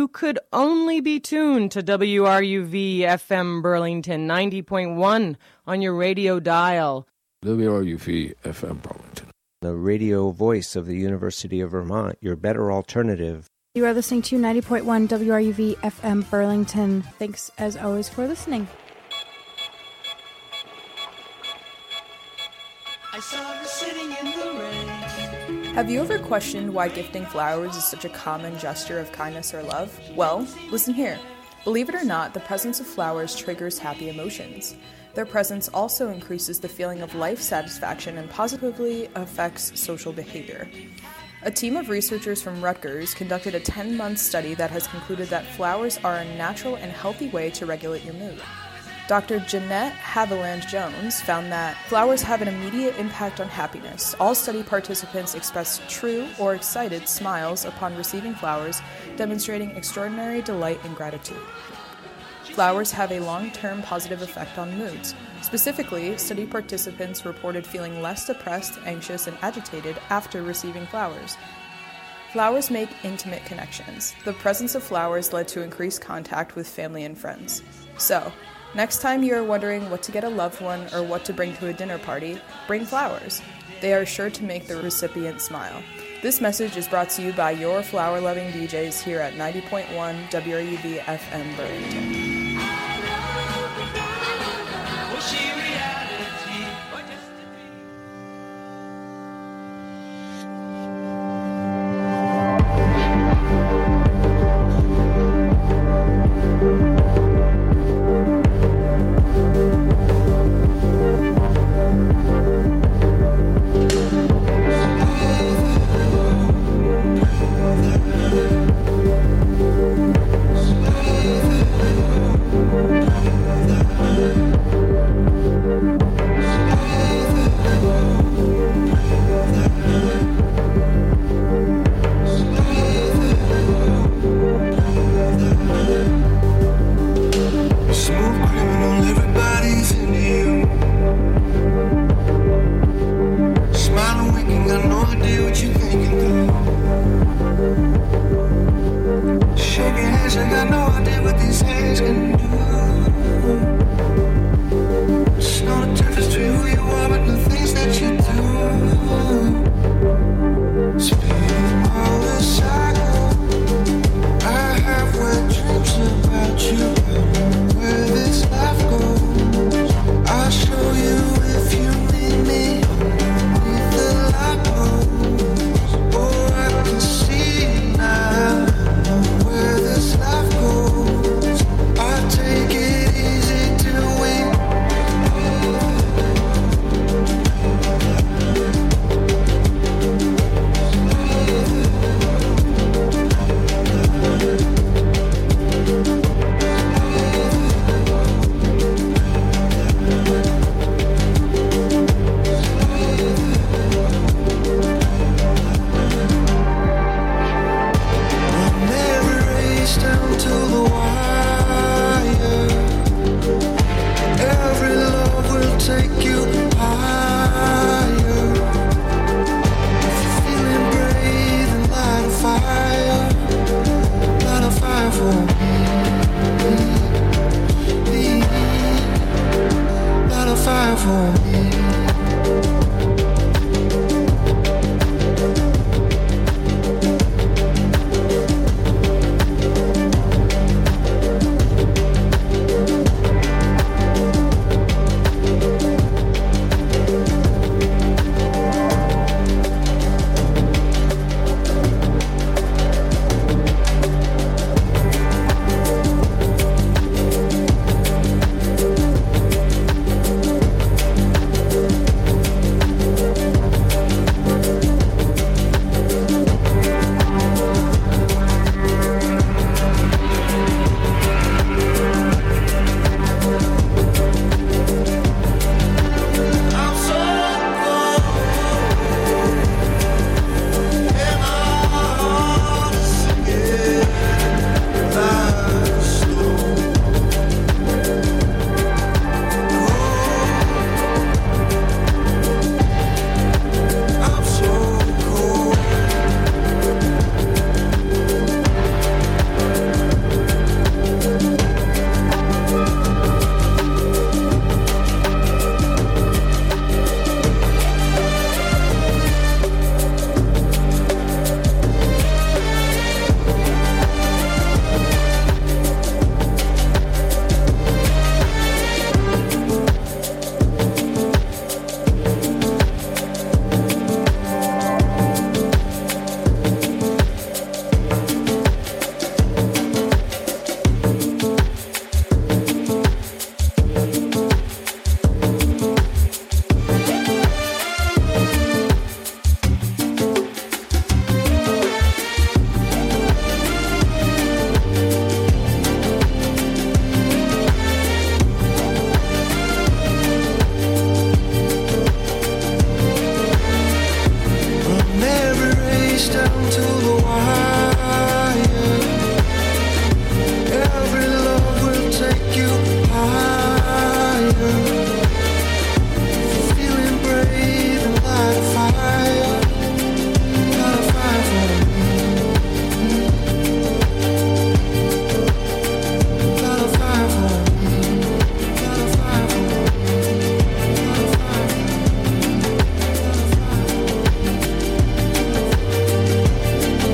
you could only be tuned to WRUV FM Burlington 90.1 on your radio dial. WRUV FM Burlington, the radio voice of the University of Vermont, your better alternative. You are listening to 90.1 WRUV FM Burlington. Thanks, as always, for listening. I saw her sitting in the rain. Have you ever questioned why gifting flowers is such a common gesture of kindness or love? Well, listen here. Believe it or not, the presence of flowers triggers happy emotions. Their presence also increases the feeling of life satisfaction and positively affects social behavior. A team of researchers from Rutgers conducted a 10-month study that has concluded that flowers are a natural and healthy way to regulate your mood. Dr. Jeanette Haviland-Jones found that flowers have an immediate impact on happiness. All study participants expressed true or excited smiles upon receiving flowers, demonstrating extraordinary delight and gratitude. Flowers have a long-term positive effect on moods. Specifically, study participants reported feeling less depressed, anxious, and agitated after receiving flowers. Flowers make intimate connections. The presence of flowers led to increased contact with family and friends. So, next time you are wondering what to get a loved one or what to bring to a dinner party, bring flowers. They are sure to make the recipient smile. This message is brought to you by your flower-loving DJs here at 90.1 WRUV FM Burlington. race down to the wire. Every love will take you higher. Feeling brave and light a fire. Light a fire for me. Light a fire for me. Light a fire for me. Light a fire for me.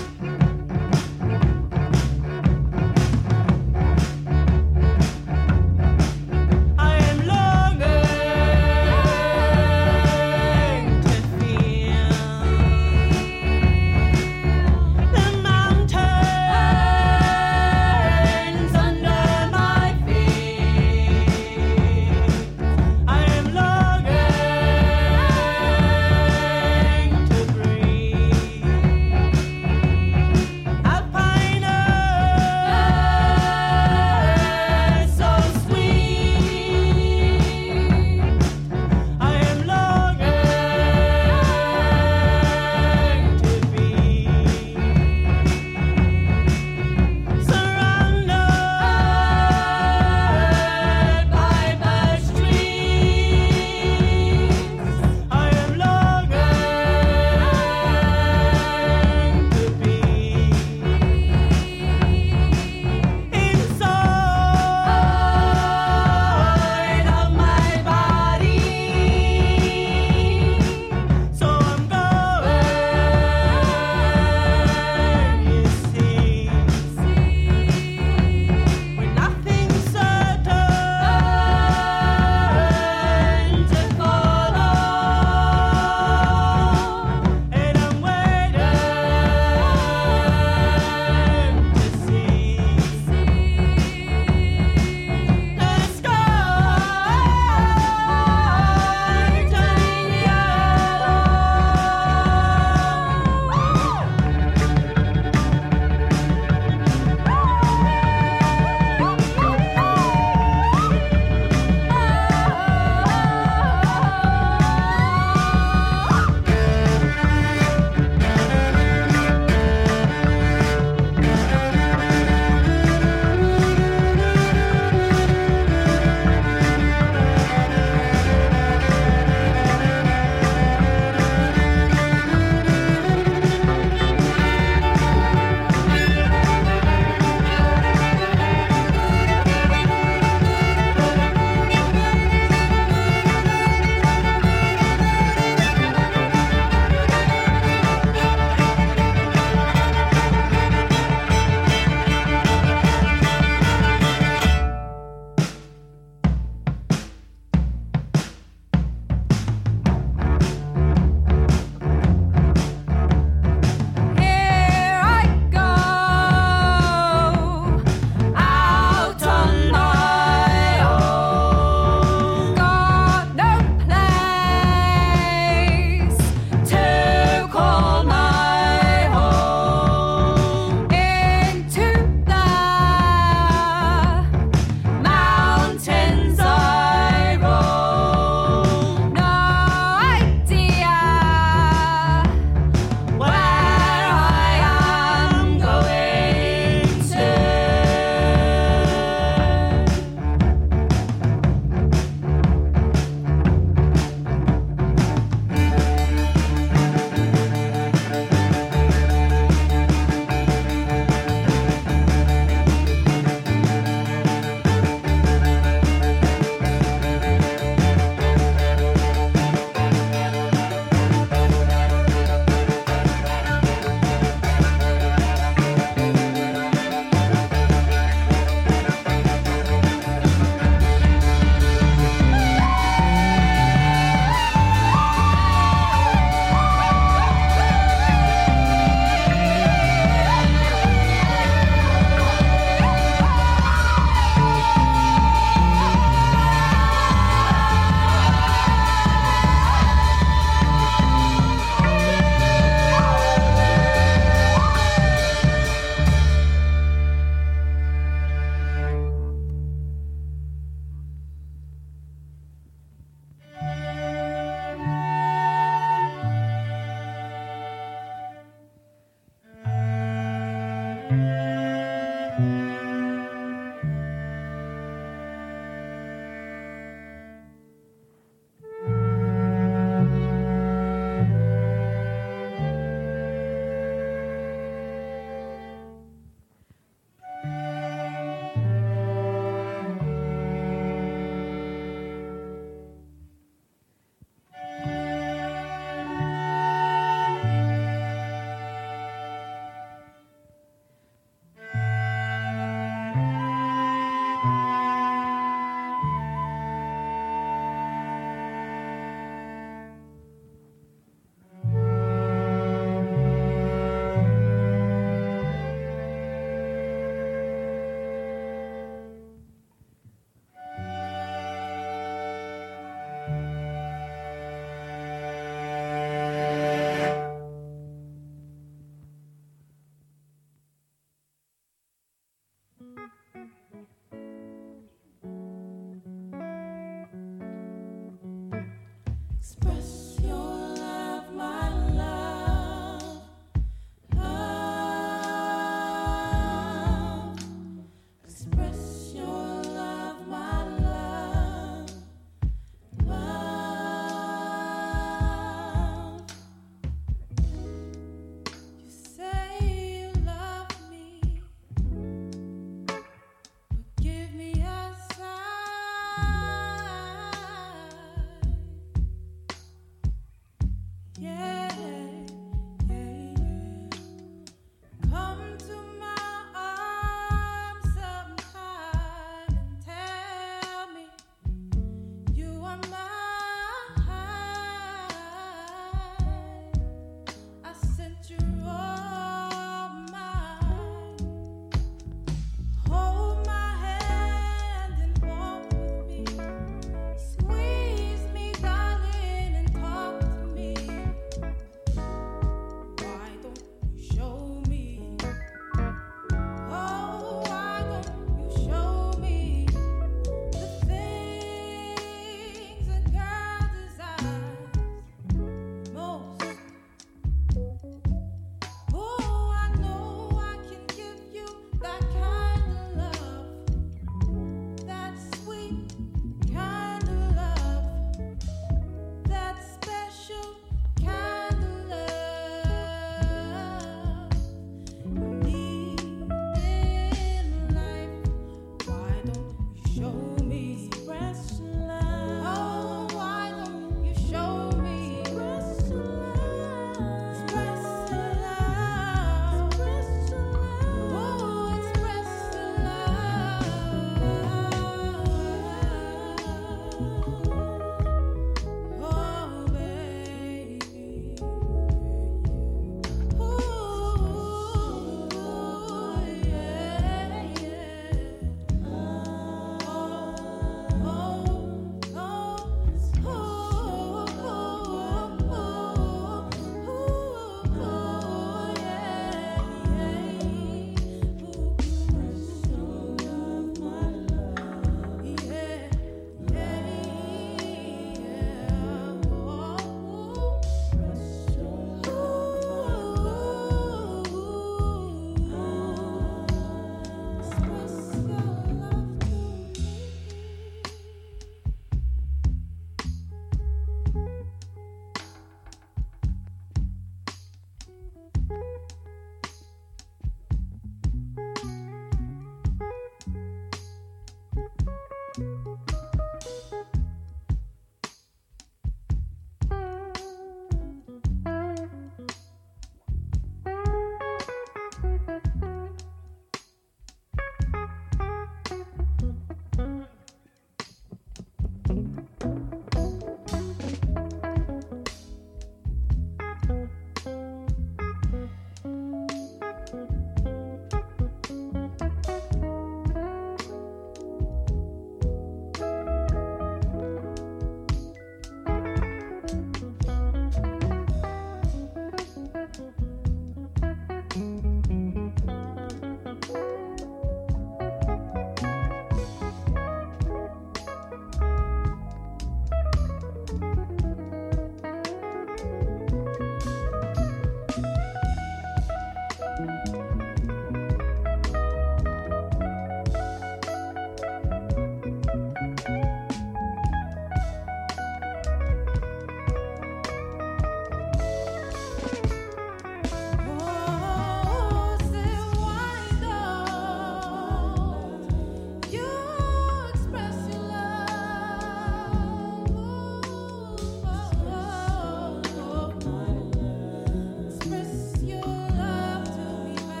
Express your love to me.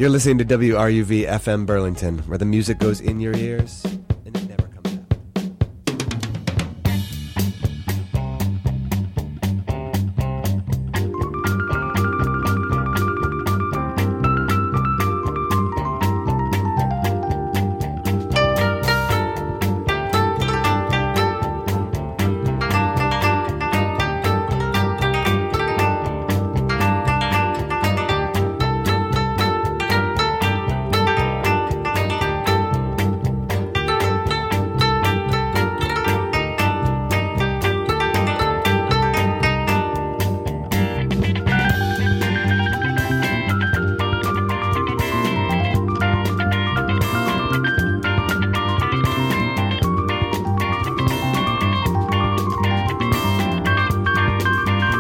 You're listening to WRUV FM Burlington, where the music goes in your ears